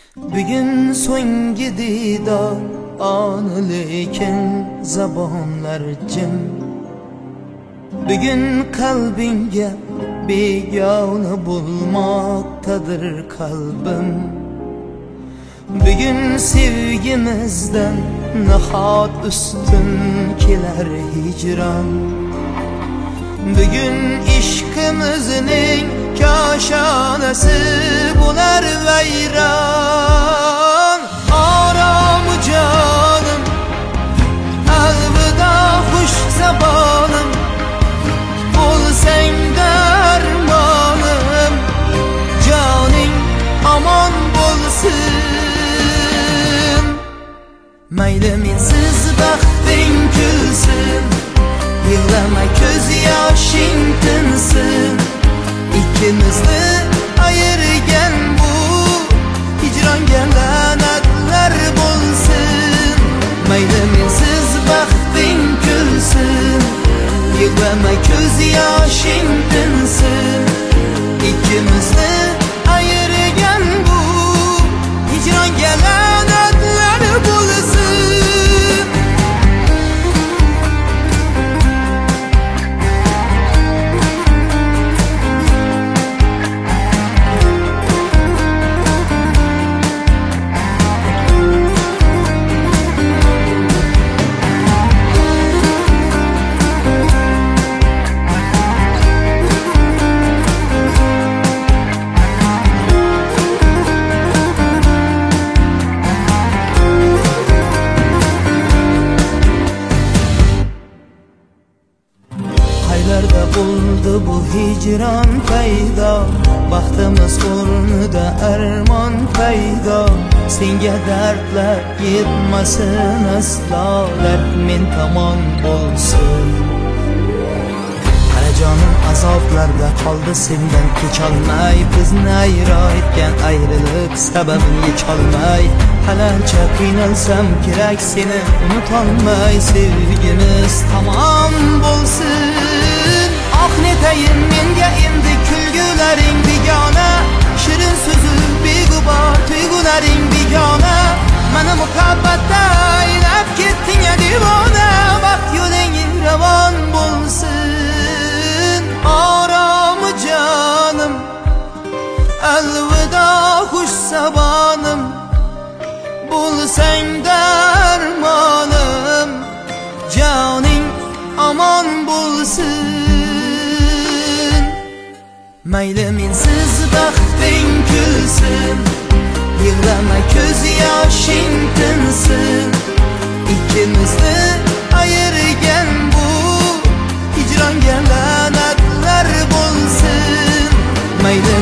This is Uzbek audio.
Bugün so'nggi didor onu lekin zabonlar jim. Bugün qalbingga begona bo'lmoqdadir qalbim. Bugün sevgimizdan nahot ustun kelar hicran. Bugün ishqimizning koshonasi bo'lar vayron. Orom jonim, alvida xush zabonim, bo'lsang darmonim, joning omon bo'lsin. Mayli mensiz baxting kulsin, yig'lama ko'z yoshing tinsin. İkimizni ayirgan bu hijronga la'natlar bo'lsin. Mayli mensiz baxting kulsin, yig'lama ko'z yoshing tinsin. İkimizni ayirgan bu hijronga la'natlar bo'lsin. Qaylarda bo'ldi bu hijron paydo, baxtimiz o'rnida armon paydo. Senga dardlar yetmasin aslo, dard men tomon bo'lsin. Qara jonim azoblarda qoldi sendan kecholmay, bizni ayro etgan ayriliq sababini yecholmay. Qalancha qiynalsam kerak seni unutolmay, sevgimiz tamom bo'lsin. Ah netayin menga endi kulgularing begona, shirin so'zi beg'ubor tuyg'ularing begona. Mana muhabbatda aylab ketding ya devona, vaqt yo'ling ravon bo'lsin. Orom jonim, alvida xush sabonim, bo'lsang darmonim, joning omon bo'lsin. Mayli mensiz baxting kulsin, yig'lama ko'z yoshing tinsin. Ikkimizni ayirgan bu hijronga la'natlar bo'lsin. Mayli